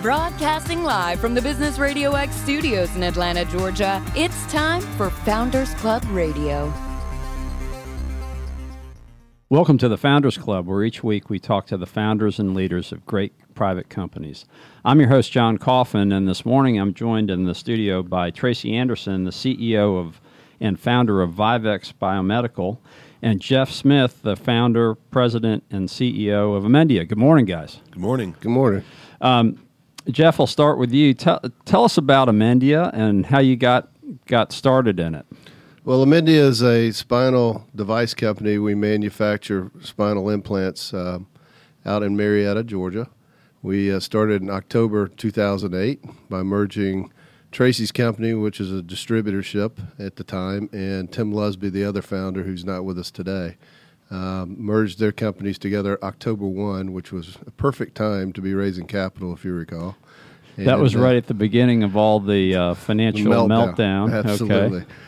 Broadcasting live from the Business Radio X studios in Atlanta, Georgia, it's time for Founders Club Radio. Welcome to the Founders Club, where each week we talk to the founders and leaders of great private companies. I'm your host, John Coffin, and this morning I'm joined in the studio by Tracy Anderson, the CEO of and founder of Vivex Biomedical, and Jeff Smith, the founder, president, and CEO of Amendia. Good morning, guys. Good morning. Good morning. Jeff, I'll start with you. Tell us about Amendia and how you got started in it. Well, Amendia is a spinal device company. We manufacture spinal implants out in Marietta, Georgia. We started in October 2008 by merging Tracy's company, which is a distributorship at the time, and Tim Lusby, the other founder who's not with us today, merged their companies together October 1, which was a perfect time to be raising capital, if you recall. And that was right at the beginning of all the financial meltdown. Absolutely. Okay.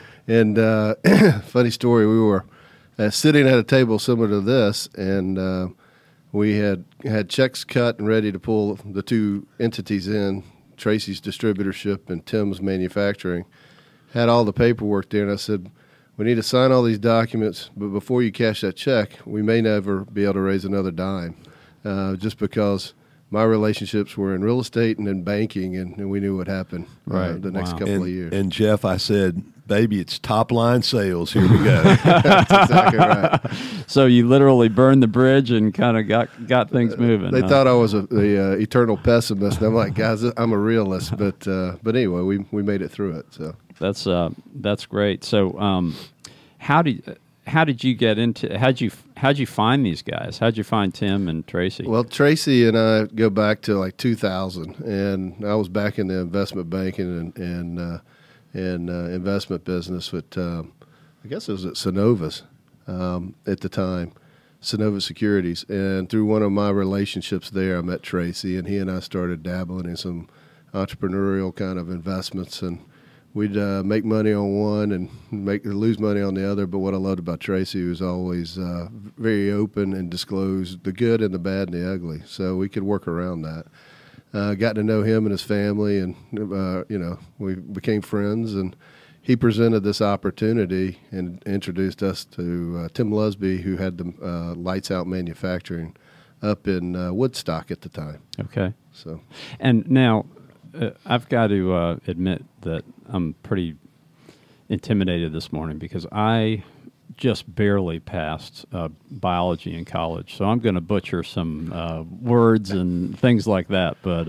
And funny story, we were sitting at a table similar to this, and we had checks cut and ready to pull the two entities in, Tracy's distributorship and Tim's manufacturing. Had all the paperwork there, and I said, we need to sign all these documents, but before you cash that check, we may never be able to raise another dime, just because my relationships were in real estate and in banking, and we knew what happened the next couple of years. And Jeff, I said, baby, it's top-line sales. Here we go. That's exactly right. So you literally burned the bridge and kind of got things moving. They thought I was the eternal pessimist. And I'm like, guys, I'm a realist. But anyway, we made it through it. So that's great. So how did you get into? How'd you find these guys? How'd you find Tim and Tracy? Well, Tracy and I go back to like 2000, and I was back in the investment banking and investment business with, I guess it was at Synovus at the time, Synovus Securities. And through one of my relationships there, I met Tracy, and he and I started dabbling in some entrepreneurial kind of investments. And we'd make money on one and lose money on the other. But what I loved about Tracy was always very open and disclosed the good and the bad and the ugly. So we could work around that. Got to know him and his family, and we became friends. And he presented this opportunity and introduced us to Tim Lusby, who had the Lights Out Manufacturing up in Woodstock at the time. Okay. So, and now I've got to admit that I'm pretty intimidated this morning because I just barely passed biology in college, so I'm going to butcher some words and things like that. But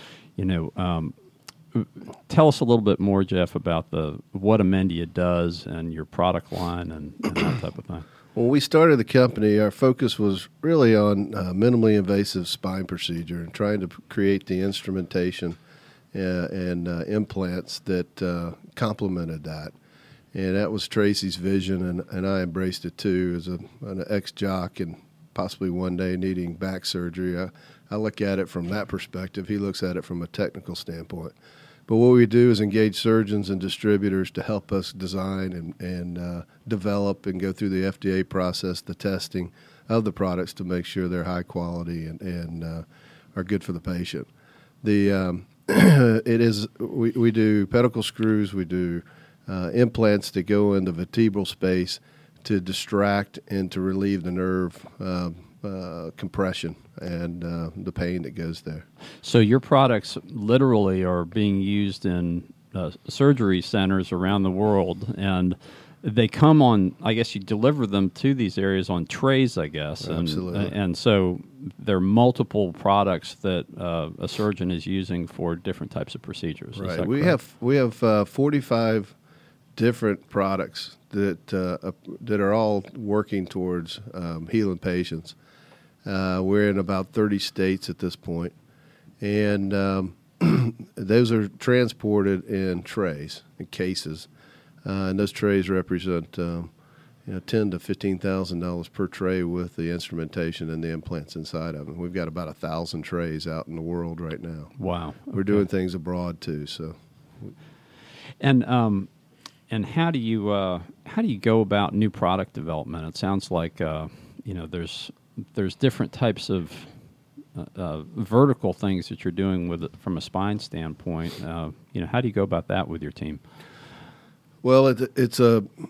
tell us a little bit more, Jeff, about what Amendia does and your product line and that type of thing. When we started the company, our focus was really on minimally invasive spine procedure and trying to create the instrumentation and implants that complemented that. And that was Tracy's vision, and I embraced it too as an ex-jock and possibly one day needing back surgery. I look at it from that perspective. He looks at it from a technical standpoint. But what we do is engage surgeons and distributors to help us design and develop and go through the FDA process, the testing of the products to make sure they're high quality and are good for the patient. We do pedicle screws, we do implants that go in the vertebral space to distract and to relieve the nerve compression and the pain that goes there. So your products literally are being used in surgery centers around the world, and they come on, I guess you deliver them to these areas on trays, I guess. Absolutely. And so there are multiple products that a surgeon is using for different types of procedures. Right. We have 45 different products that are all working towards healing patients. We're in about 30 states at this point, and those are transported in trays, in cases, and those trays represent $10,000 to $15,000 per tray with the instrumentation and the implants inside of them. We've got about 1,000 trays out in the world right now. Wow! We're doing things abroad too. So, and how do you go about new product development? It sounds like there's different types of vertical things that you're doing with it from a spine standpoint. How do you go about that with your team? Well, it's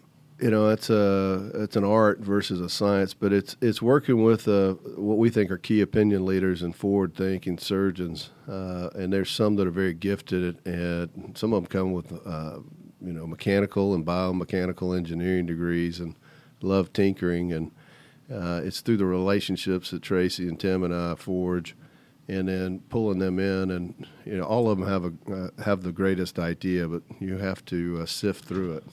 an art versus a science, but it's working with what we think are key opinion leaders and forward-thinking surgeons, and there's some that are very gifted, and some of them come with mechanical and biomechanical engineering degrees and love tinkering, and it's through the relationships that Tracy and Tim and I forge, and then pulling them in, and all of them have the greatest idea, but you have to sift through it.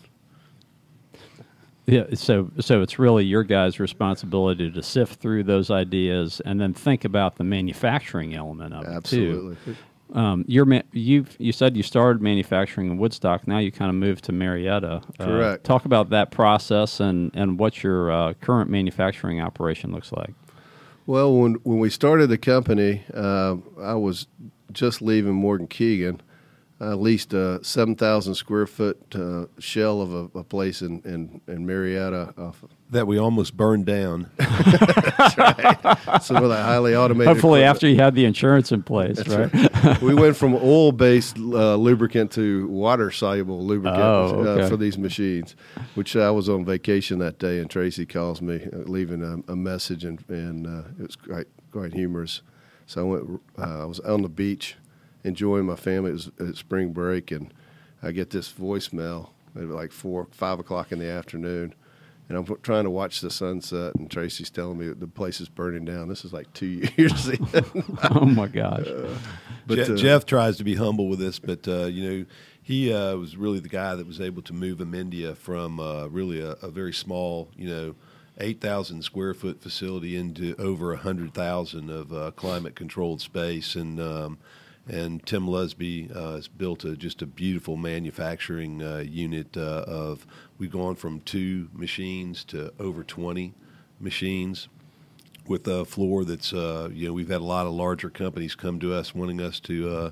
Yeah, so it's really your guys' responsibility to sift through those ideas and then think about the manufacturing element of it too. Absolutely. You said you started manufacturing in Woodstock. Now you kind of moved to Marietta. Correct. Talk about that process and what your current manufacturing operation looks like. Well, when we started the company, I was just leaving Morgan Keegan. I leased a 7,000 square foot shell of a place in Marietta. That we almost burned down. That's right. Some of that highly automated. Hopefully, equipment. after you had the insurance in place, That's right? We went from oil-based lubricant to water-soluble lubricant for these machines. Which I was on vacation that day, and Tracy calls me, leaving a message, and it was quite humorous. So I went. I was on the beach, enjoying my family. It was at spring break, and I get this voicemail at like 4 or 5 o'clock in the afternoon, and I'm trying to watch the sunset, and Tracy's telling me that the place is burning down. This is like 2 years in. Oh my gosh! But Jeff tries to be humble with this, but he was really the guy that was able to move Amendia from really a very small, 8,000 square foot facility into over 100,000 of climate controlled space, and Tim Lusby has built just a beautiful manufacturing unit we've gone from 2 machines to over 20 machines with a floor that's, we've had a lot of larger companies come to us wanting us to,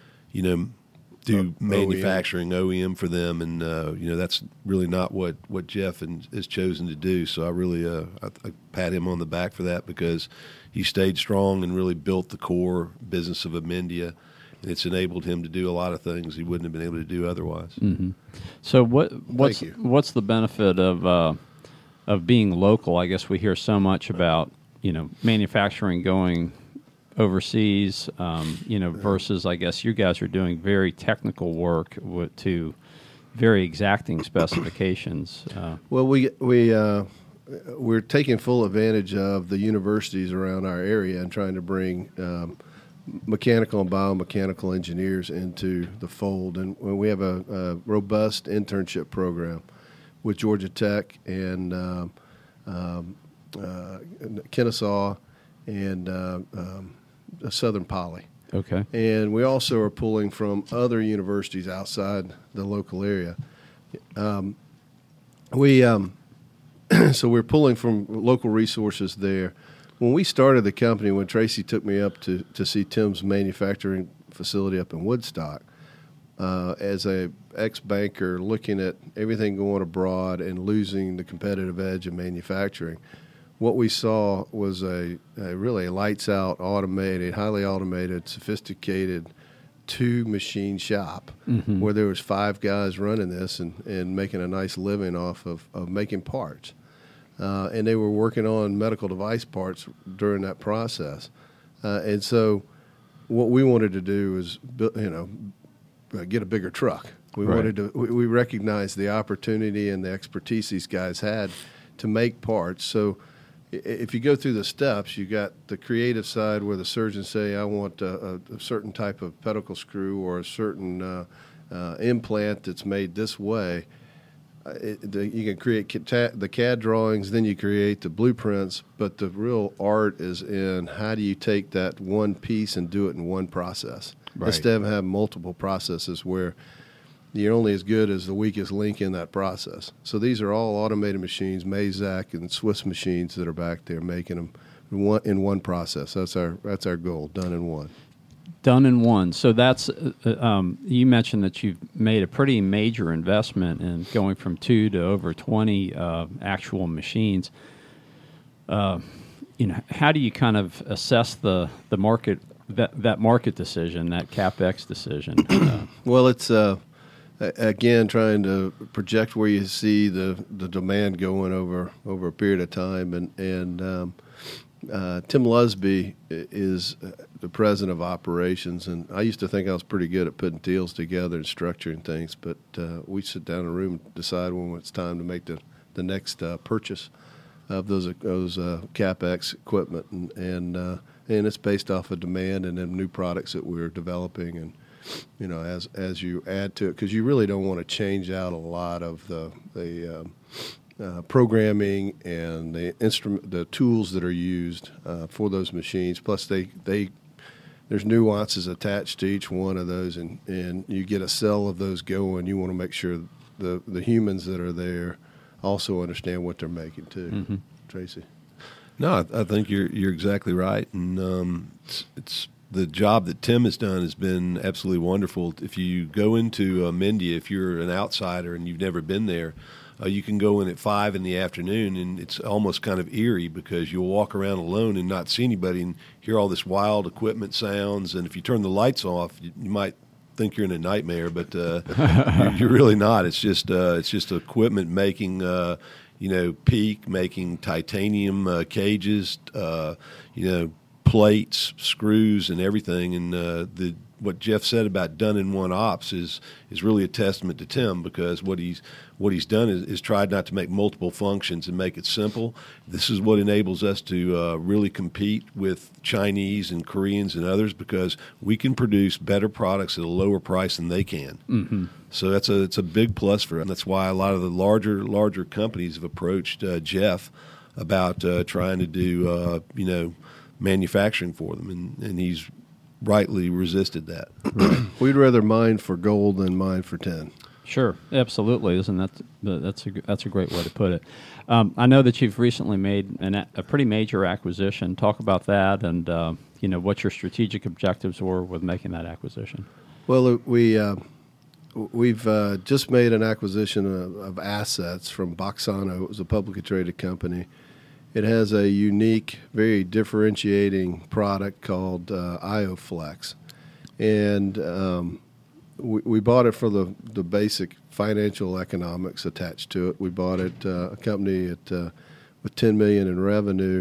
do manufacturing OEM for them. And, that's really not what Jeff has chosen to do. So I really I pat him on the back for that, because he stayed strong and really built the core business of Amendia. And it's enabled him to do a lot of things he wouldn't have been able to do otherwise. Mm-hmm. So what's the benefit of being local? I guess we hear so much about manufacturing going overseas, versus I guess you guys are doing very technical work to very exacting specifications. Well, we're taking full advantage of the universities around our area and trying to bring mechanical and biomechanical engineers into the fold. And we have a robust internship program with Georgia Tech and Kennesaw and Southern Poly. Okay. And we also are pulling from other universities outside the local area. So we're pulling from local resources there. When we started the company, when Tracy took me up to see Tim's manufacturing facility up in Woodstock, as a ex-banker looking at everything going abroad and losing the competitive edge in manufacturing, what we saw was a really lights-out, automated, highly automated, sophisticated 2-machine shop where there was 5 guys running this and making a nice living off of making parts. And they were working on medical device parts during that process. And so what we wanted to do was, get a bigger truck. We recognized the opportunity and the expertise these guys had to make parts. So if you go through the steps, you got the creative side where the surgeons say, I want a certain type of pedicle screw or a certain implant that's made this way. You can create the CAD drawings, then you create the blueprints, but the real art is in how do you take that one piece and do it in one process, instead of having multiple processes where you're only as good as the weakest link in that process. So these are all automated machines, Mazak and Swiss machines that are back there making them in one process. That's our goal, done in one. Done in one. So that's you mentioned that you've made a pretty major investment in going from 2 to over 20 actual machines. how do you kind of assess the market, that market decision, that CapEx decision? Well, it's again trying to project where you see the demand going over a period of time, and Tim Lusby is the president of operations, and I used to think I was pretty good at putting deals together and structuring things, but we sit down in a room and decide when it's time to make the next purchase of those CapEx equipment, and it's based off of demand and then new products that we're developing, and as you add to it, because you really don't want to change out a lot of the programming and the tools that are used for those machines. Plus, there's nuances attached to each one of those, and you get a cell of those going. You want to make sure the humans that are there also understand what they're making too. Mm-hmm. Tracy? No, I think you're exactly right, and it's the job that Tim has done has been absolutely wonderful. If you go into Mendia, if you're an outsider and you've never been there, you can go in at 5 in the afternoon, and it's almost kind of eerie because you'll walk around alone and not see anybody and hear all this wild equipment sounds. And if you turn the lights off, you might think you're in a nightmare, but you're really not. It's just equipment making, PEEK, making titanium cages, plates, screws, and everything. And what Jeff said about done in one ops is really a testament to Tim, because what he's done is tried not to make multiple functions and make it simple. This is what enables us to really compete with Chinese and Koreans and others, because we can produce better products at a lower price than they can. Mm-hmm. So it's a big plus for us. That's why a lot of the larger companies have approached Jeff about trying to do manufacturing for them, and he's rightly resisted that. Right. We'd rather mine for gold than mine for tin. Sure, absolutely. That's a great way to put it. I know that you've recently made a pretty major acquisition. Talk about that, and what your strategic objectives were with making that acquisition. Well, we've just made an acquisition of assets from Boxano. It was a publicly traded company. It has a unique, very differentiating product called IOFlex, and we bought it for the basic financial economics attached to it. We bought it a company with $10 million in revenue,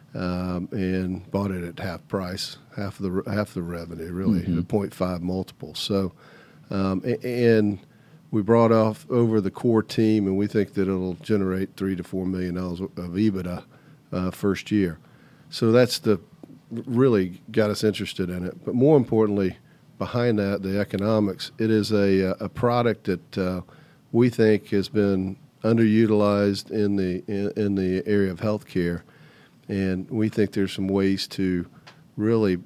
and bought it at half price, half the revenue, really, mm-hmm. at 0.5 multiple. So, and we brought over the core team, and we think that it'll generate $3 to $4 million of EBITDA first year. So that's really got us interested in it. But more importantly, behind that, the economics, it is a product that we think has been underutilized in the area of healthcare, and we think there's some ways to really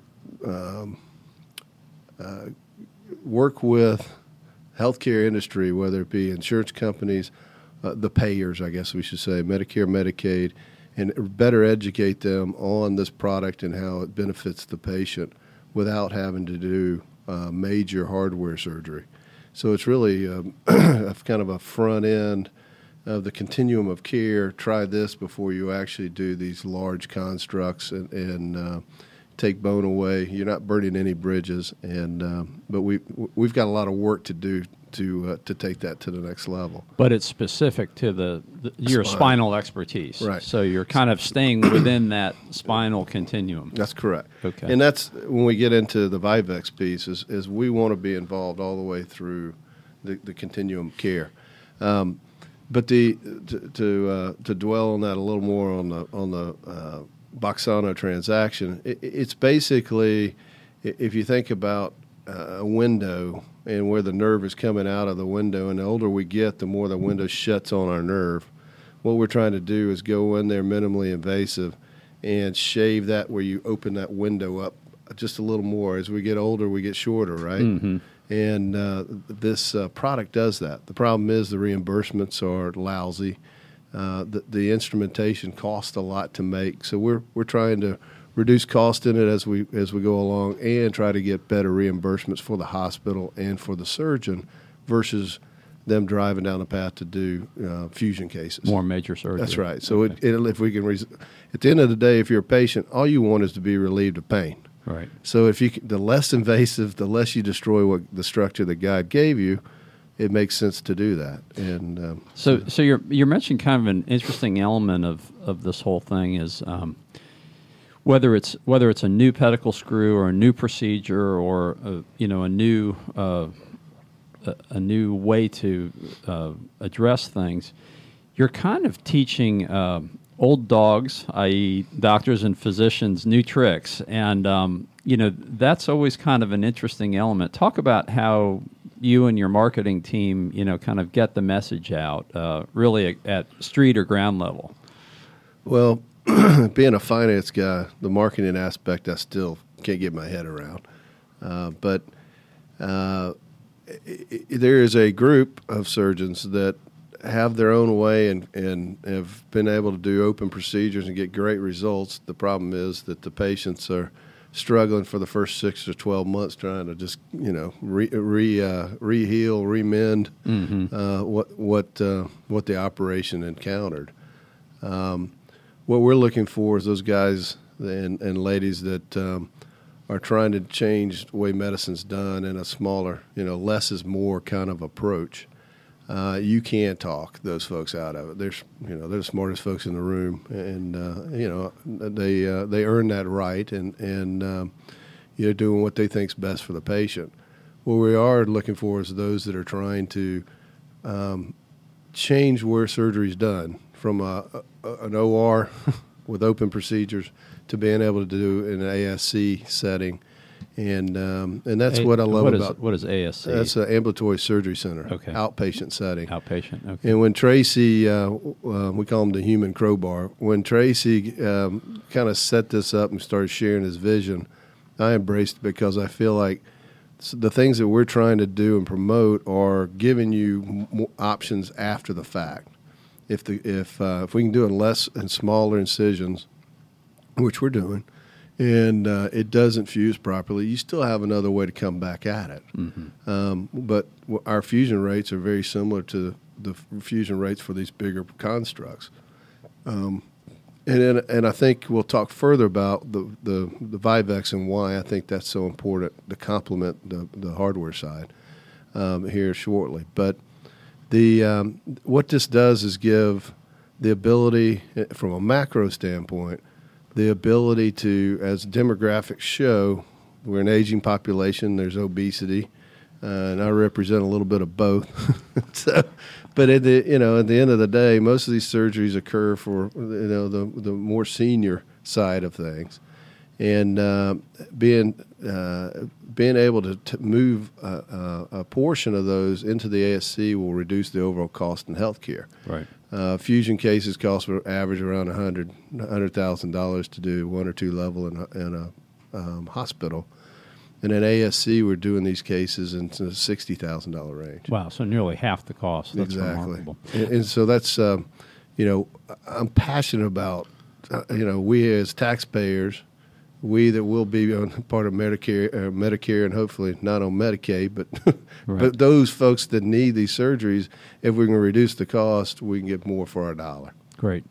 work with healthcare industry, whether it be insurance companies, the payers, I guess we should say, Medicare, Medicaid, and better educate them on this product and how it benefits the patient without having to do major hardware surgery. So it's really kind of a front end of the continuum of care. Try this before you actually do these large constructs and take bone away. You're not burning any bridges, but we've got a lot of work to do to take that to the next level. But it's specific to your spinal expertise, right? So you're kind of staying within that spinal continuum. That's correct. Okay, and that's when we get into the Vivex piece is we want to be involved all the way through the continuum of care. But to dwell on that a little more on the Boxano transaction, it's basically, if you think about a window and where the nerve is coming out of the window, and the older we get, the more the window shuts on our nerve. What we're trying to do is go in there minimally invasive and shave that where you open that window up just a little more. As we get older, we get shorter, right? Mm-hmm. And this product does that. The problem is the reimbursements are lousy. The instrumentation costs a lot to make, so we're trying to reduce cost in it as we go along, and try to get better reimbursements for the hospital and for the surgeon, versus them driving down the path to do fusion cases. More major surgery. That's right. So Okay. if we can, at the end of the day, if you're a patient, all you want is to be relieved of pain. Right. So if the less invasive, the less you destroy what the structure that God gave you, it makes sense to do that. And So you're mentioning kind of an interesting element of this whole thing is whether it's a new pedicle screw or a new procedure or a new way to address things, you're kind of teaching old dogs, i.e., doctors and physicians, new tricks, and that's always kind of an interesting element. Talk about how you and your marketing team, kind of get the message out, really at street or ground level. Well, being a finance guy, the marketing aspect I still can't get my head around, but there is a group of surgeons that have their own way and have been able to do open procedures and get great results. The problem is that the patients are struggling for the first 6 to 12 months trying to just re-heal, remend what the operation encountered. What we're looking for is those guys and ladies that are trying to change the way medicine's done in a smaller, less is more kind of approach. You can't talk those folks out of it. They're the smartest folks in the room, and they earn that right, and doing what they think's best for the patient. What we are looking for is those that are trying to change where surgery's done from an OR with open procedures to being able to do in an ASC setting. And that's what I love about. What is ASC? That's an ambulatory surgery center, Okay. Outpatient setting. Outpatient. Okay. And when Tracy, we call him the human crowbar, when Tracy kind of set this up and started sharing his vision, I embraced it because I feel like the things that we're trying to do and promote are giving you options after the fact. If we can do it less and smaller incisions, which we're doing, and it doesn't fuse properly, you still have another way to come back at it. Mm-hmm. But our fusion rates are very similar to the fusion rates for these bigger constructs. And I think we'll talk further about the Vivex and why I think that's so important to complement the hardware side here shortly. But what this does is give the ability, from a macro standpoint, the ability to, as demographics show, we're an aging population, there's obesity, and I represent a little bit of both. But at the end of the day, most of these surgeries occur for the more senior side of things, and being able to move a portion of those into the ASC will reduce the overall cost in healthcare. Right. Fusion cases cost for average around $100,000 to do 1 or 2 level in a hospital. And at ASC, we're doing these cases in the $60,000 range. Wow, so nearly half the cost. That's exactly. remarkable. And so that's, I'm passionate about, we as taxpayers, we that will be on part of Medicare, and hopefully not on Medicaid, but Right. but those folks that need these surgeries, if we can reduce the cost, we can get more for our dollar. Great.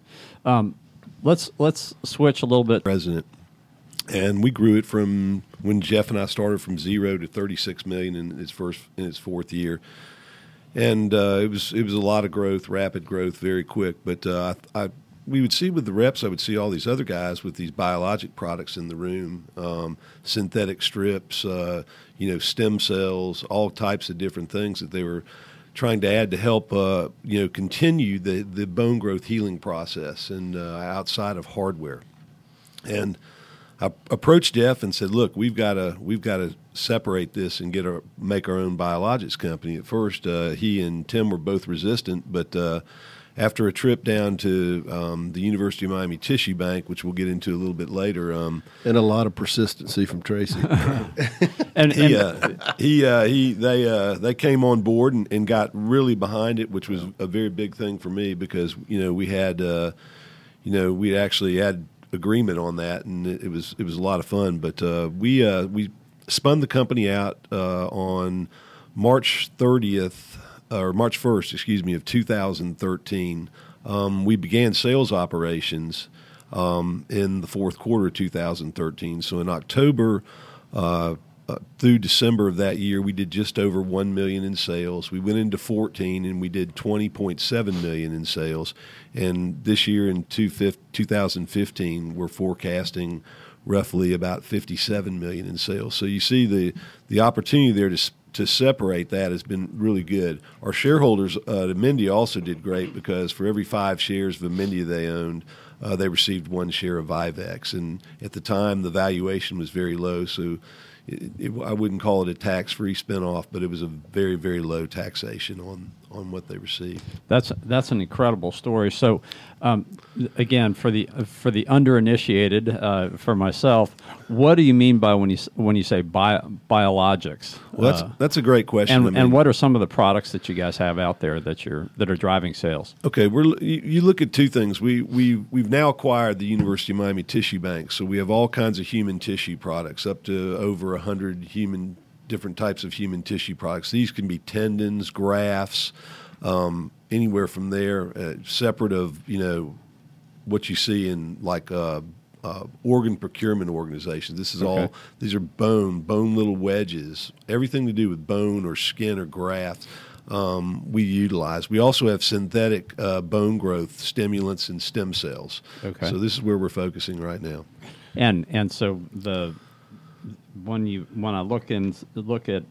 Let's switch a little bit. President, and we grew it from when Jeff and I started from 0 to 36 million in its 4th year, and it was a lot of growth, rapid growth, very quick. But we would see with the reps, I would see all these other guys with these biologic products in the room, synthetic strips, stem cells, all types of different things that they were trying to add to help, continue the bone growth healing process and outside of hardware. And I approached Jeff and said, "Look, we've got to separate this and make our own biologics company." At first, he and Tim were both resistant, but after a trip down to the University of Miami Tissue Bank, which we'll get into a little bit later, and a lot of persistency from Tracy, they came on board and got really behind it, which was a very big thing for me because we had we actually had agreement on that, and it was a lot of fun. But we spun the company out on March 30th March 1st, excuse me, of 2013. We began sales operations in the fourth quarter of 2013. So in October through December of that year, we did just over $1 million in sales. We went into 14 and we did $20.7 million in sales. And this year in 2015, we're forecasting roughly about $57 million in sales. So you see the opportunity there to separate that has been really good. Our shareholders at Amendia also did great because for every 5 shares of Amendia they owned, they received 1 share of Vivex. And at the time, the valuation was very low, so I wouldn't call it a tax-free spinoff, but it was a very, very low taxation on what they received. That's an incredible story. So, again, for the underinitiated, for myself, what do you mean by when you say biologics? Well, that's a great question. And what are some of the products that you guys have out there that are driving sales? Okay, you look at 2 things. We've now acquired the University of Miami Tissue Bank, so we have all kinds of human tissue products, up to over 100 different types of human tissue products. These can be tendons, grafts, anywhere from there, separate of what you see in like organ procurement organizations. This is all. These are bone little wedges, everything to do with bone or skin or graft. We utilize. We also have synthetic bone growth stimulants and stem cells. Okay. So this is where we're focusing right now. And so when I look at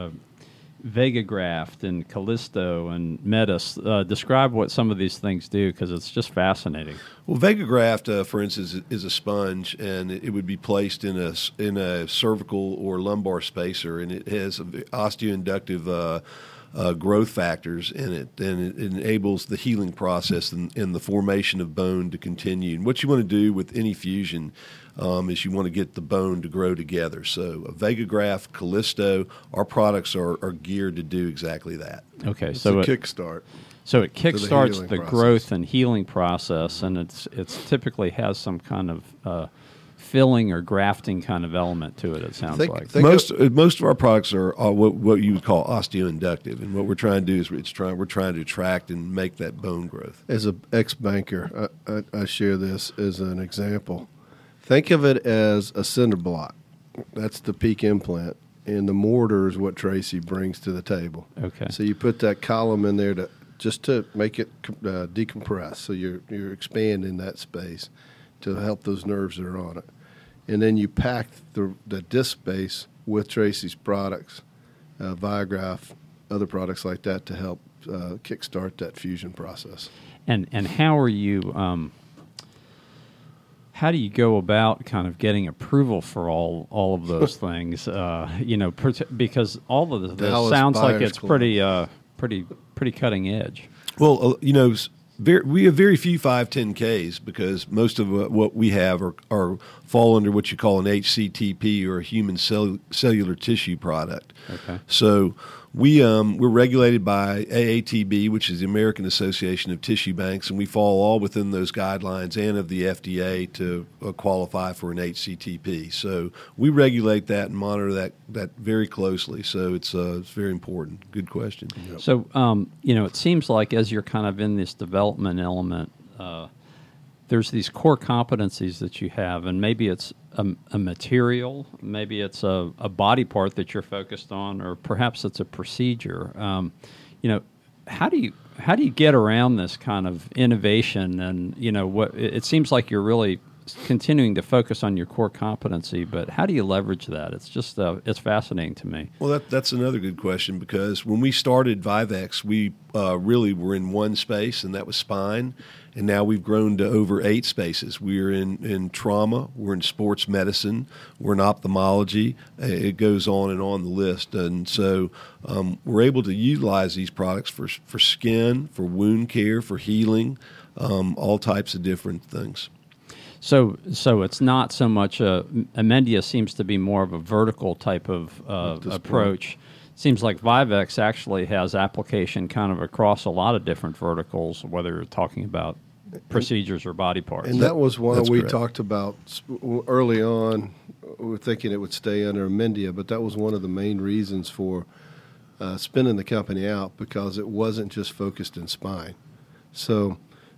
VegaGraft and Callisto and Metis, describe what some of these things do, because it's just fascinating. Well, VegaGraft, for instance, is a sponge, and it would be placed in a cervical or lumbar spacer, and it has osteoinductive growth factors in it, and it enables the healing process and the formation of bone to continue. And what you want to do with any fusion is you want to get the bone to grow together. So VegaGraft, Callisto, our products are geared to do exactly that. Okay, it's a kickstart. So it kickstarts the growth and healing process, and it's typically has some kind of filling or grafting kind of element to it. It sounds like most of our products are what you would call osteoinductive, and what we're trying to do is we're trying to attract and make that bone growth. As an ex-banker, I share this as an example. Think of it as a cinder block. That's the peak implant, and the mortar is what Tracy brings to the table. Okay. So you put that column in there to make it decompress. So you're expanding that space to help those nerves that are on it. And then you pack the disc space with Tracy's products, ViaGraft, other products like that, to help kickstart that fusion process. And how are you? How do you go about kind of getting approval for all of those things? Because all of this sounds like it's pretty cutting edge. Well, we have very few 510Ks because most of what we have are fall under what you call an HCTP, or a human cellular tissue product. Okay. So we're regulated by AATB, which is the American Association of Tissue Banks, and we fall all within those guidelines and of the FDA to qualify for an HCTP. So we regulate that and monitor that very closely. So it's very important. Good question. Yep. So it seems like as you're kind of in this development element, there's these core competencies that you have, and maybe it's a material, maybe it's a body part that you're focused on, or perhaps it's a procedure. How do you get around this kind of innovation? And what it seems like you're really continuing to focus on your core competency, but how do you leverage that? It's just it's fascinating to me. Well, that's another good question, because when we started Vivex, we really were in one space, and that was spine. And now we've grown to over 8 spaces. We're in trauma, we're in sports medicine, we're in ophthalmology. It goes on the list. And so we're able to utilize these products for skin, for wound care, for healing, all types of different things. So it's not so much Amendia seems to be more of a vertical type of approach. Seems like Vivex actually has application kind of across a lot of different verticals, whether you're talking about procedures or body parts. And that was one we talked about early on. We were thinking it would stay under Amendia, but that was one of the main reasons for spinning the company out because it wasn't just focused in spine. So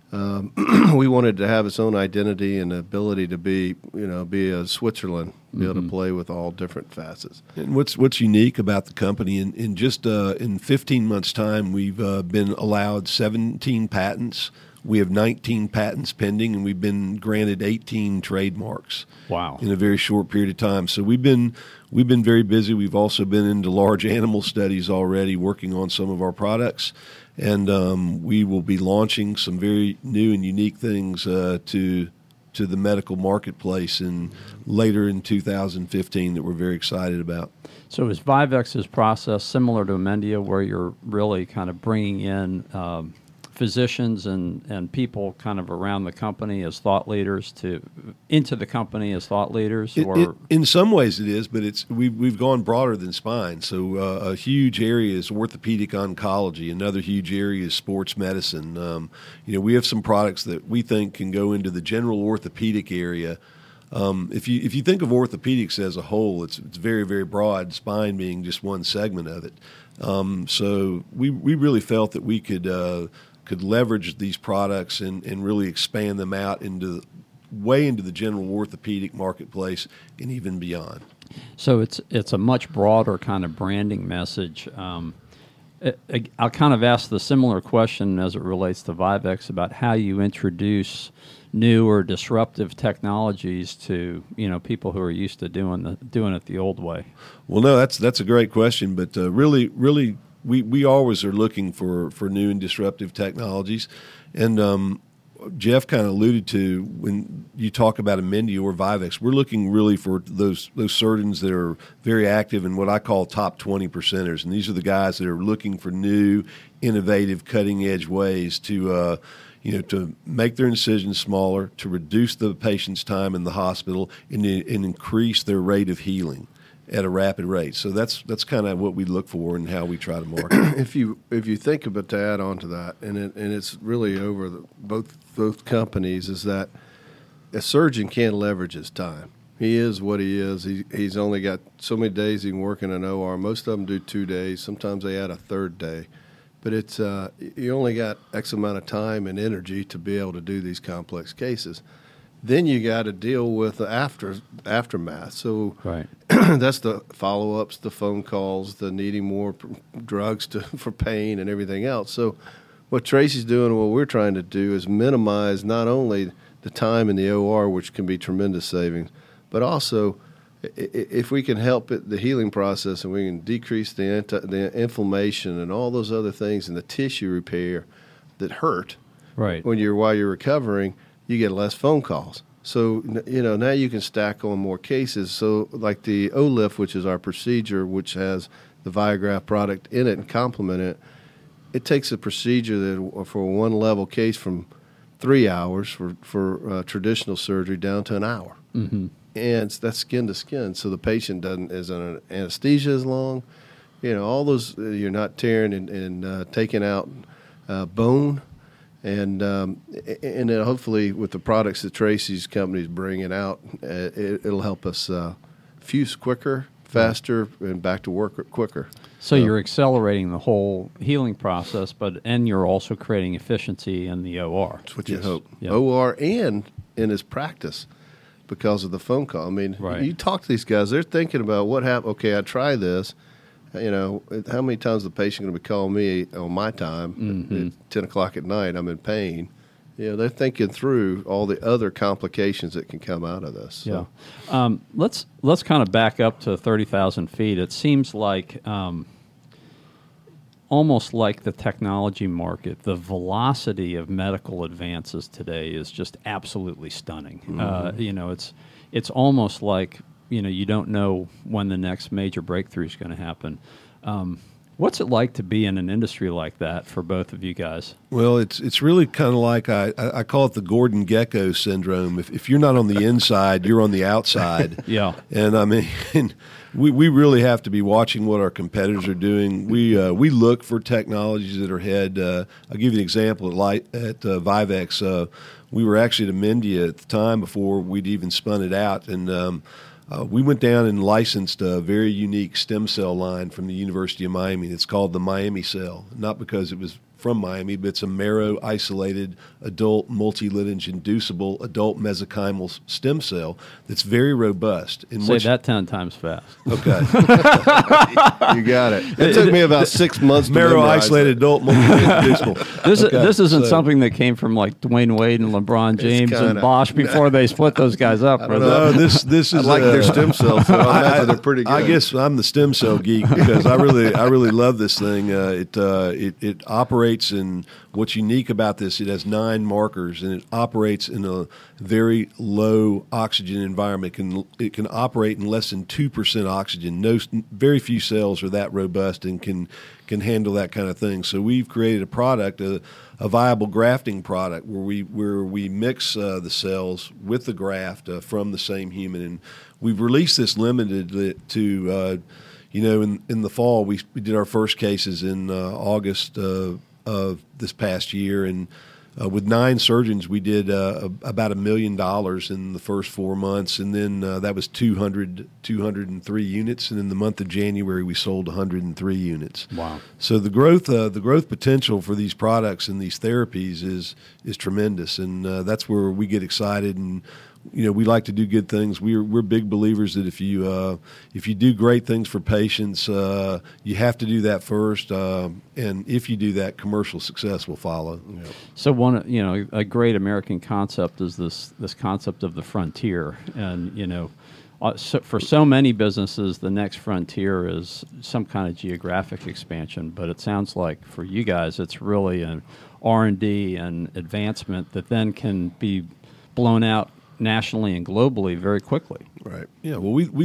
we wanted to have its own identity and ability to be a Switzerland, be able to play with all different facets. And what's unique about the company, in 15 months' time, we've been allowed 17 patents. We have 19 patents pending, and we've been granted 18 trademarks. Wow! In a very short period of time. So we've been very busy. We've also been into large animal studies already, working on some of our products, and we will be launching some very new and unique things to the medical marketplace later in 2015 that we're very excited about. So is Vivex's process similar to Amendia, where you're really kind of bringing in physicians and people kind of around the company as thought leaders into the company as thought leaders? In some ways it is, but we've gone broader than spine. So a huge area is orthopedic oncology. Another huge area is sports medicine. We have some products that we think can go into the general orthopedic area. If you think of orthopedics as a whole, it's very, very broad, spine being just one segment of it. So we really felt that we could leverage these products and really expand them out into the general orthopedic marketplace and even beyond. So it's a much broader kind of branding message. I'll kind of ask the similar question as it relates to Vivex about how you introduce new or disruptive technologies to people who are used to doing it the old way. Well, no, that's a great question, but really. We always are looking for new and disruptive technologies, and Jeff kind of alluded to when you talk about Amendia or Vivex, we're looking really for those surgeons that are very active in what I call top 20 percenters, and these are the guys that are looking for new, innovative, cutting edge ways to make their incisions smaller, to reduce the patient's time in the hospital, and increase their rate of healing at a rapid rate. So that's kind of what we look for and how we try to market. If you think about to add on to that, and it's really over both companies, is that a surgeon can't leverage his time. He is what he is. He's only got so many days he can work in an OR. Most of them do 2 days. Sometimes they add a third day. But it's you only got X amount of time and energy to be able to do these complex cases. Then you got to deal with the aftermath. So right. That's the follow-ups, the phone calls, the needing more drugs for pain and everything else. So what Tracy's doing and what we're trying to do is minimize not only the time in the OR, which can be tremendous savings, but also if we can help the healing process and we can decrease the inflammation and all those other things and the tissue repair that hurt right. while you're recovering, you get less phone calls. So, now you can stack on more cases. So like the OLIF, which is our procedure, which has the Viagraph product in it and complement it, it takes a procedure that for a one-level case from 3 hours for traditional surgery down to an hour. Mm-hmm. And that's skin to skin. So the patient isn't on anesthesia as long. All those, you're not tearing and taking out bone. And then hopefully with the products that Tracy's company is bringing out, it'll help us fuse quicker, faster, and back to work quicker. So you're accelerating the whole healing process, and you're also creating efficiency in the OR. That's what you hope. Yep. OR and in his practice because of the phone call. I mean, right. You talk to these guys, they're thinking about what happened. Okay, I try this. How many times is the patient going to be calling me on my time at 10 o'clock at night? I'm in pain. They're thinking through all the other complications that can come out of this. So. Yeah. Let's kind of back up to 30,000 feet. It seems like almost like the technology market, the velocity of medical advances today is just absolutely stunning. Mm-hmm. It's almost like you don't know when the next major breakthrough is going to happen. What's it like to be in an industry like that for both of you guys? Well, it's really kind of like I call it the Gordon Gekko syndrome. If you're not on the inside, you're on the outside. Yeah. And I mean, we really have to be watching what our competitors are doing. We look for technologies that are ahead. I'll give you an example at Vivex. We were actually at Amendia at the time before we'd even spun it out, and we went down and licensed a very unique stem cell line from the University of Miami. It's called the Miami cell, not because it was from Miami, but it's a marrow-isolated adult multi-lineage inducible adult mesenchymal stem cell that's very robust. Say that 10 times fast. Okay. You got it. It took me about 6 months to marrow-isolated adult multi-lineage inducible. This isn't something that came from like Dwayne Wade and LeBron James and Bosch before they split those guys up. No, this is I like their stem cells, so I imagine they're pretty good. I guess I'm the stem cell geek because I really love this thing. It operates in what's unique about this. It has 9 markers and it operates in a very low oxygen environment. It can operate in less than 2% oxygen. Very few cells are that robust and can handle that kind of thing. So we've created a product, a viable grafting product, where we mix the cells with the graft from the same human, and we've released this limited to. In the fall, we did our first cases in August of this past year, and with 9 surgeons, we did about $1 million in the first 4 months, and then that was 203 units, and in the month of January, we sold 103 units. Wow! So the growth potential for these products and these therapies is tremendous, and that's where we get excited. And we like to do good things. We're big believers that if you do great things for patients, you have to do that first, and if you do that, commercial success will follow. Yep. So a great American concept is this concept of the frontier, and for so many businesses, the next frontier is some kind of geographic expansion. But it sounds like for you guys, it's really an R&D and advancement that then can be blown out nationally and globally very quickly. Right. Yeah. Well, we've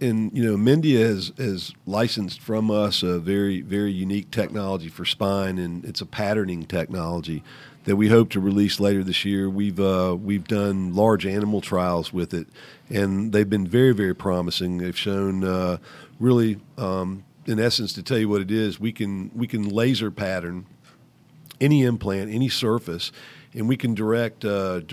Mendia has licensed from us a very, very unique technology for spine, and it's a patterning technology that we hope to release later this year. We've done large animal trials with it, and they've been very, very promising. They've shown really, in essence, to tell you what it is, we can laser pattern any implant, any surface, and we can direct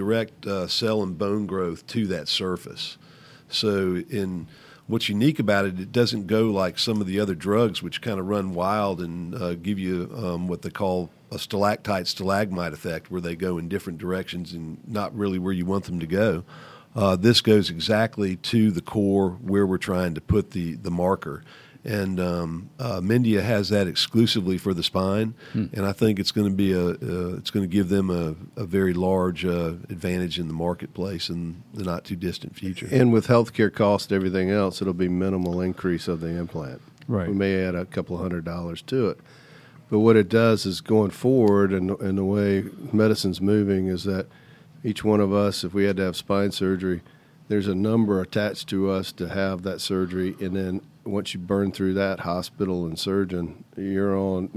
cell and bone growth to that surface. So what's unique about it, it doesn't go like some of the other drugs, which kind of run wild and give you what they call a stalactite-stalagmite effect, where they go in different directions and not really where you want them to go. This goes exactly to the core where we're trying to put the marker. And Mendia has that exclusively for the spine, and I think it's going to be it's going to give them a very large advantage in the marketplace in the not too distant future. And with healthcare costs and everything else, it'll be minimal increase of the implant. Right. We may add a couple $100 to it, but what it does is going forward, and the way medicine's moving is that each one of us, if we had to have spine surgery, there's a number attached to us to have that surgery, and then once you burn through that, hospital and surgeon, you're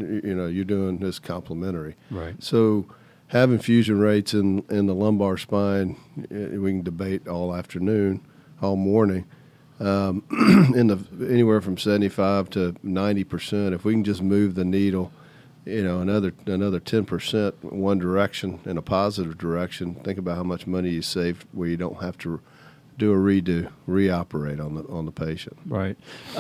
doing this complementary. Right. So having fusion rates in the lumbar spine, we can debate all afternoon, all morning, anywhere from 75 to 90%. If we can just move the needle, another 10% one direction in a positive direction, think about how much money you save where you don't have to do a reoperate on the patient. Right.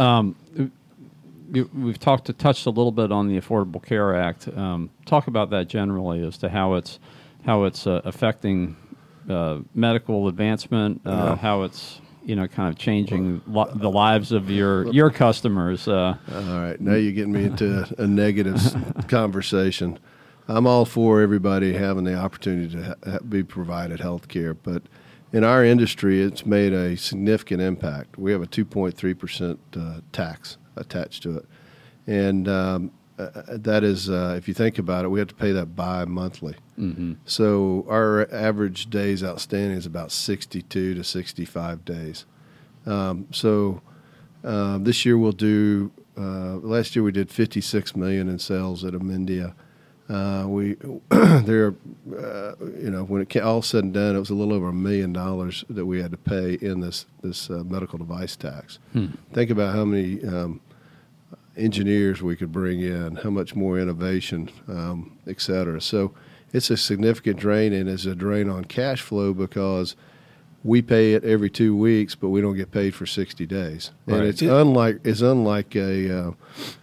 We've touched a little bit on the Affordable Care Act. Talk about that generally as to how it's affecting medical advancement, how it's kind of changing the lives of your customers. All right, now you're getting me into a negative conversation. I'm all for everybody having the opportunity to be provided health care, but in our industry, it's made a significant impact. We have a 2.3% tax attached to it. And that is, if you think about it, we have to pay that bi-monthly. Mm-hmm. So our average days outstanding is about 62 to 65 days. This year we'll do, last year we did $56 million in sales at Amendia. When it all said and done, it was a little over $1 million that we had to pay in this medical device tax. Think about how many engineers we could bring in, how much more innovation, et cetera. So it's a significant drain, and it's a drain on cash flow because we pay it every 2 weeks, but we don't get paid for 60 days. And Right. it's unlike a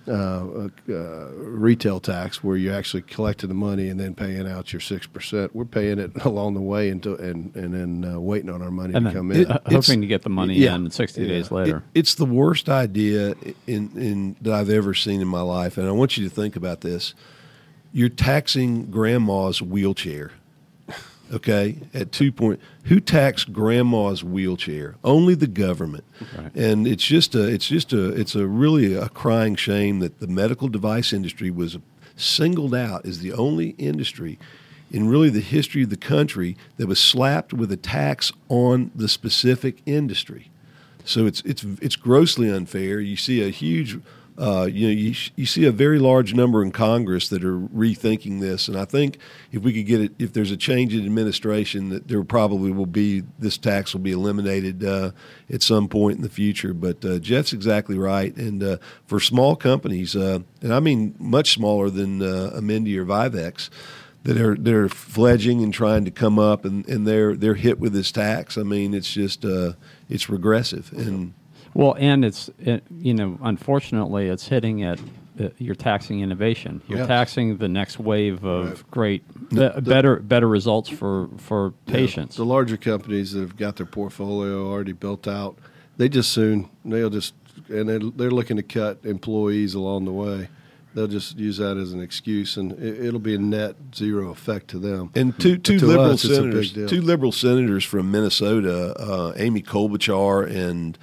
retail tax where you're actually collecting the money and then paying out your 6%. We're paying it along the way and then waiting on our money And to then come in. hoping to get the money Yeah. in 60 Yeah. days later. It's the worst idea that I've ever seen in my life, and I want you to think about this. You're taxing grandma's wheelchair. Okay, at 2 point, who taxed grandma's wheelchair? Only the government, Right. and it's really a crying shame that the medical device industry was singled out as the only industry in really the history of the country that was slapped with a tax on the specific industry. So it's grossly unfair. You see a huge. You see a very large number in Congress that are rethinking this, and I think if we could get it, if there's a change in administration, that there probably will be this tax will be eliminated at some point in the future. But Jeff's exactly right, and for small companies, and I mean much smaller than Amendia or Vivex, that are fledging and trying to come up, and they're hit with this tax. I mean, it's just it's regressive and. Well, and unfortunately, it's hitting at you're taxing innovation. You're Yes. taxing the next wave of great, better results for patients. The larger companies that have got their portfolio already built out, they're looking to cut employees along the way. They'll just use that as an excuse, and it'll be a net zero effect to them. And two To liberal us, it's a big senators, deal. two liberal senators from Minnesota, Amy Klobuchar and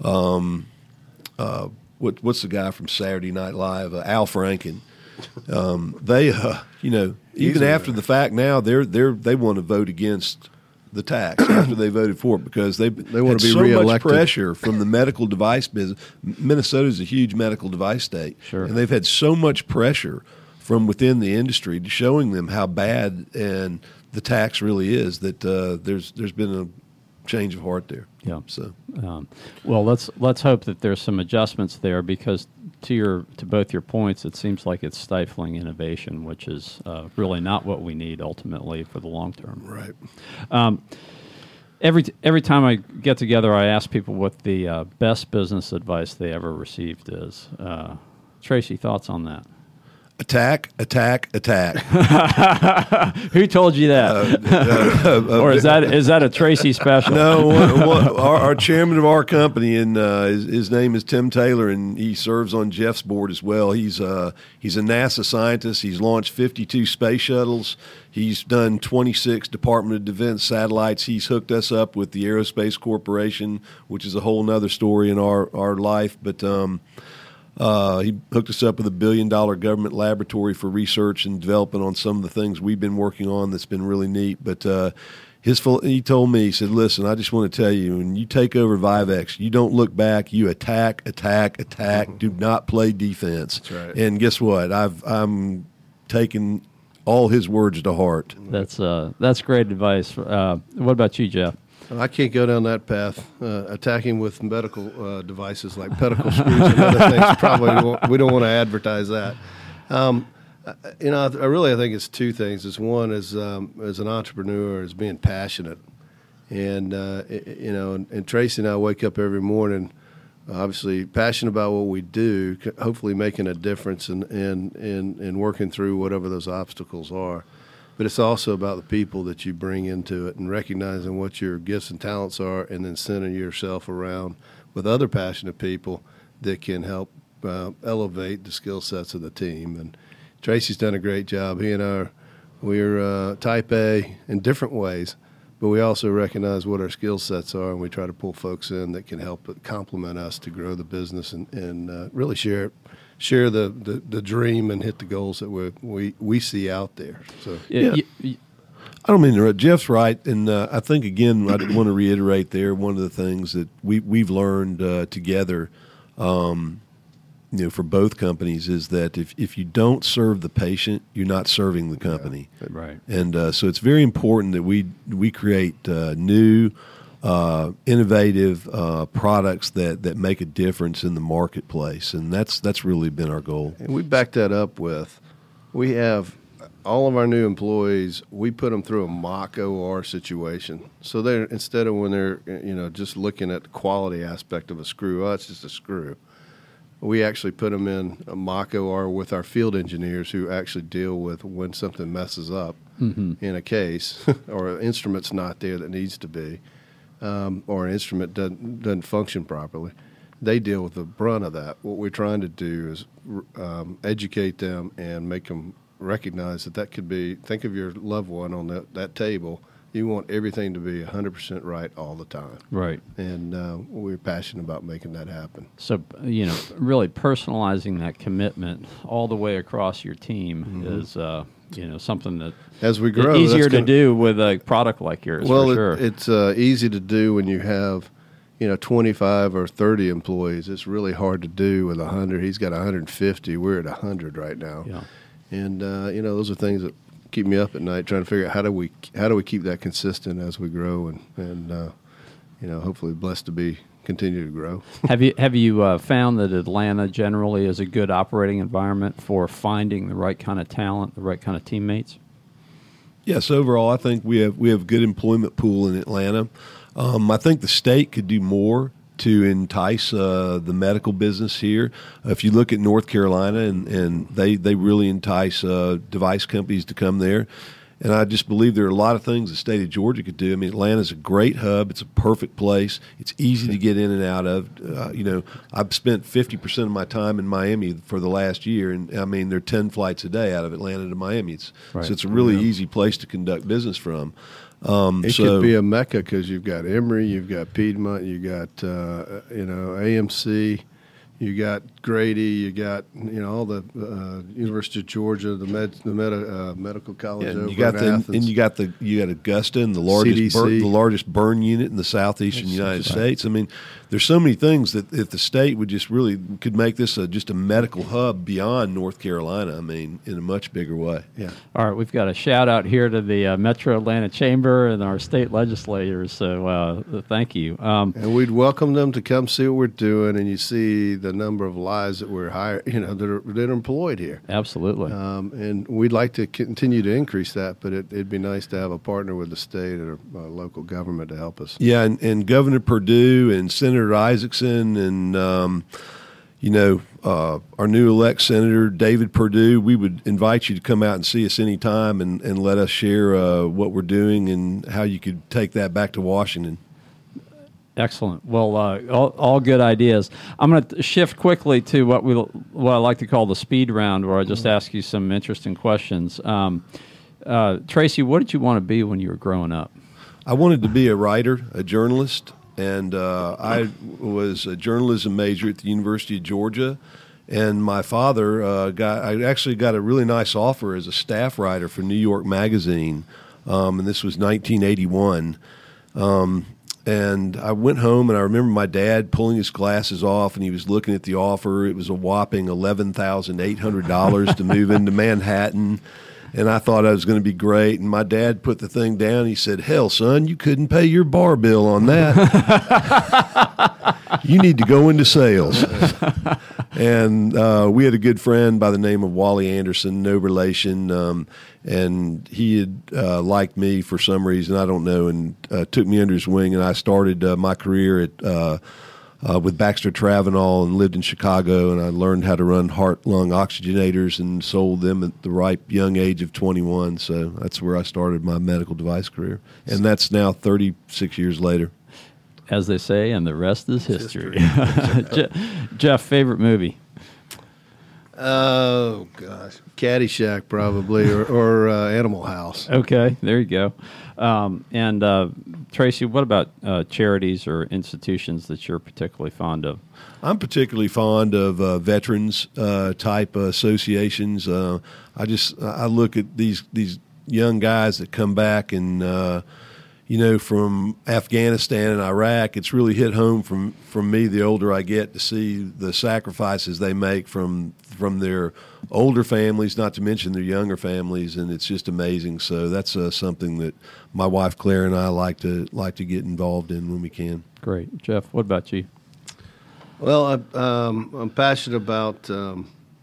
what's the guy from Saturday Night Live, Al Franken. They, even after the fact, now they want to vote against the tax after they voted for it because they want had to be so much reelected. pressure from the medical device business. Minnesota's a huge medical device state, Sure. and they've had so much pressure from within the industry to showing them how bad and the tax really is that there's been a change of heart there. Yeah. So Well, let's hope that there's some adjustments there because to both your points, it seems like it's stifling innovation, which is really not what we need ultimately for the long term. right. Every time I get together, I ask people what the best business advice they ever received is. Tracy, thoughts on that? Attack, attack, attack. Who told you that? Or is that a Tracy special? No, our chairman of our company, and his name is Tim Taylor, and he serves on Jeff's board as well. He's a NASA scientist. He's launched 52 space shuttles. He's done 26 Department of Defense satellites. He's hooked us up with the Aerospace Corporation, which is a whole nother story in our life. But he hooked us up with $1 billion government laboratory for research and development on some of the things we've been working on that's been really neat. But he told me, he said, listen, I just want to tell you, when you take over Vivex, you don't look back. You attack, attack, attack. Do not play defense. That's right. And guess what? I'm taking all his words to heart. That's great advice. What about you, Jeff? I can't go down that path. Attacking with medical devices like pedicle screws and other things, we don't want to advertise that. I think it's two things. It's one is as an entrepreneur is being passionate, and and Tracy and I wake up every morning, obviously passionate about what we do, hopefully making a difference in working through whatever those obstacles are. But it's also about the people that you bring into it and recognizing what your gifts and talents are and then centering yourself around with other passionate people that can help elevate the skill sets of the team. And Tracy's done a great job. He and we're type A in different ways, but we also recognize what our skill sets are, and we try to pull folks in that can help complement us to grow the business and really share the dream and hit the goals that we see out there. So I don't mean to interrupt. Jeff's right, and I think again I want to reiterate there one of the things that we've learned together, for both companies is that if you don't serve the patient, you're not serving the company. Yeah, right. And so it's very important that we create new, innovative products that make a difference in the marketplace, and that's really been our goal. And we back that up with we have all of our new employees, we put them through a mock OR situation. So they're, instead of when they're, just looking at the quality aspect of a screw, oh, it's just a screw. We actually put them in a mock OR with our field engineers who actually deal with when something messes up in a case or an instrument's not there that needs to be, or an instrument doesn't function properly. They deal with the brunt of that. What we're trying to do is educate them and make them recognize that could be, think of your loved one on that table. You want everything to be 100% right all the time. Right. And we're passionate about making that happen. So, really personalizing that commitment all the way across your team is, something that as we grow, easier to do with a product like yours. Well, for sure. It's easy to do when you have 25 or 30 employees. It's really hard to do with 100. He's got 150. We're at 100 right now. Yeah. And those are things that keep me up at night, trying to figure out how do we keep that consistent as we grow, and hopefully blessed to continue to grow. Have you found that Atlanta generally is a good operating environment for finding the right kind of talent, the right kind of teammates? Yes, overall, I think we have a good employment pool in Atlanta. I think the state could do more to entice the medical business here. If you look at North Carolina, and they really entice device companies to come there. And I just believe there are a lot of things the state of Georgia could do. I mean, Atlanta's a great hub. It's a perfect place. It's easy to get in and out of. I've spent 50% of my time in Miami for the last year, and I mean, there are 10 flights a day out of Atlanta to Miami. So it's a really easy place to conduct business from. It could be a mecca because you've got Emory, you've got Piedmont, you got AMC, you got Grady, you got all the University of Georgia, the medical college over in Athens. And you got Augusta, and the largest burn unit in the southeastern United States. I mean, there's so many things that if the state would just really could make this just a medical hub beyond North Carolina. I mean, in a much bigger way. Yeah. All right, we've got a shout out here to the Metro Atlanta Chamber and our state legislators. So thank you. And we'd welcome them to come see what we're doing, and you see the number of lives that we're hired, that are employed here. Absolutely. And we'd like to continue to increase that, but it'd be nice to have a partner with the state or local government to help us. Yeah, and Governor Perdue and Senator Isaacson and our new elect Senator David Perdue, we would invite you to come out and see us anytime and let us share what we're doing and how you could take that back to Washington. Excellent. Well, all good ideas. I'm going to shift quickly to what I like to call the speed round, where I just ask you some interesting questions. Tracy, what did you want to be when you were growing up? I wanted to be a writer, a journalist, and I was a journalism major at the University of Georgia. And my father I actually got a really nice offer as a staff writer for New York Magazine, and this was 1981. And I went home, and I remember my dad pulling his glasses off, and he was looking at the offer. It was a whopping $11,800 to move into Manhattan. And I thought I was going to be great. And my dad put the thing down. He said, "Hell, son, you couldn't pay your bar bill on that. You need to go into sales." And we had a good friend by the name of Wally Anderson, no relation. And he had liked me for some reason, I don't know, and took me under his wing. And I started my career at with Baxter Travenol and lived in Chicago, and I learned how to run heart-lung oxygenators and sold them at the ripe young age of 21. So that's where I started my medical device career, and that's now 36 years later. As they say, and the rest is history. Jeff, favorite movie? Oh, gosh. Caddyshack, probably, or Animal House. Okay, there you go. And Tracy, what about charities or institutions that you're particularly fond of? I'm particularly fond of veterans type associations. I look at these young guys that come back and from Afghanistan and Iraq. It's really hit home from me the older I get to see the sacrifices they make from their older families, not to mention their younger families, and it's just amazing. So that's something that my wife Claire and I like to get involved in when we can. Great. Jeff, what about you? Well, I'm passionate about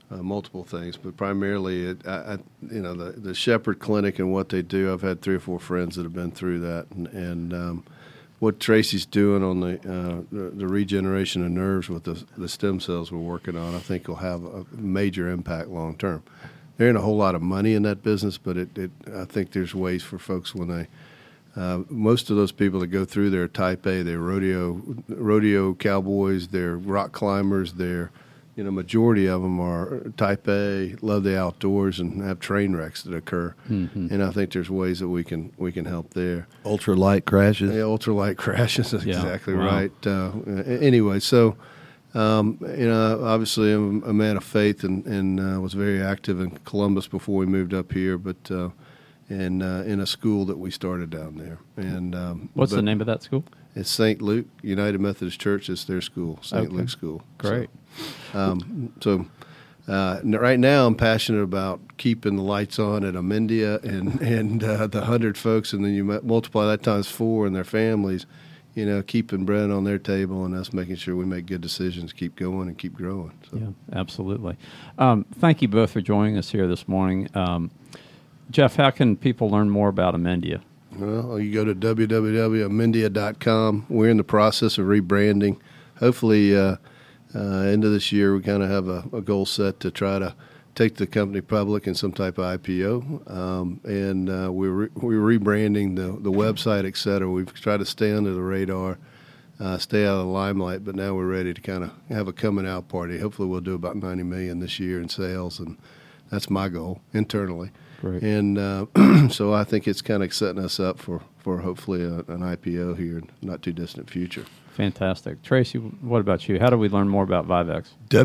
multiple things, but primarily, the Shepherd Clinic and what they do. I've had 3 or 4 friends that have been through that, and what Tracy's doing on the regeneration of nerves with the stem cells we're working on, I think will have a major impact long term. There ain't a whole lot of money in that business, but I think there's ways for folks when they. Most of those people that go through there are Type A. They're rodeo cowboys. They're rock climbers. They're, majority of them are Type A, love the outdoors, and have train wrecks that occur. Mm-hmm. And I think there's ways that we can help there. Ultralight crashes. Yeah, ultralight crashes is exactly wow. right. Anyway, so obviously I'm a man of faith and was very active in Columbus before we moved up here, but. In a school that we started down there. And what's the name of that school? It's St. Luke United Methodist Church. It's their school, St. Luke School. Great. So right now I'm passionate about keeping the lights on at Amendia and the 100 folks, and then you multiply that times 4 and their families, keeping bread on their table and us making sure we make good decisions, keep going and keep growing. So. Yeah, absolutely. Thank you both for joining us here this morning. Jeff, how can people learn more about Amendia? Well, you go to www.amendia.com. We're in the process of rebranding. Hopefully, end of this year, we kind of have a goal set to try to take the company public in some type of IPO. We're rebranding the website, et cetera. We've tried to stay under the radar, stay out of the limelight, but now we're ready to kind of have a coming out party. Hopefully, we'll do about $90 million this year in sales, and that's my goal internally. Great. And so I think it's kind of setting us up for hopefully an IPO here in not too distant future. Fantastic. Tracy, what about you? How do we learn more about Vivex?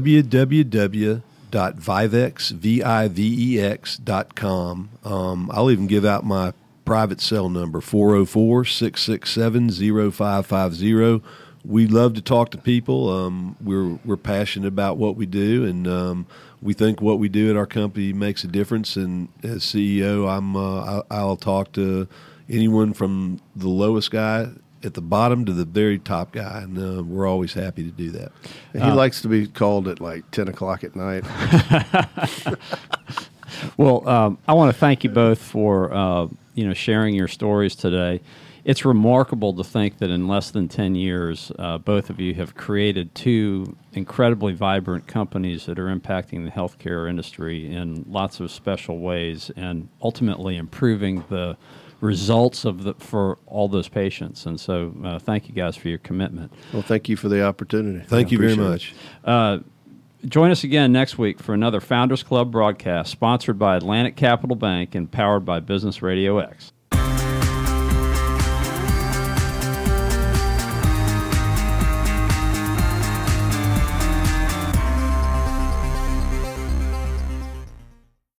www.vivex.com. I'll even give out my private cell number, 404-667-0550. We love to talk to people. We're passionate about what we do, and we think what we do at our company makes a difference. And as CEO, I'll talk to anyone from the lowest guy at the bottom to the very top guy, and we're always happy to do that. He likes to be called at like 10 o'clock at night. Well, I want to thank you both for sharing your stories today. It's remarkable to think that in less than 10 years, both of you have created 2 incredibly vibrant companies that are impacting the healthcare industry in lots of special ways and ultimately improving the results for all those patients. And so thank you guys for your commitment. Well, thank you for the opportunity. Thank you very much. Join us again next week for another Founders Club broadcast sponsored by Atlantic Capital Bank and powered by Business Radio X.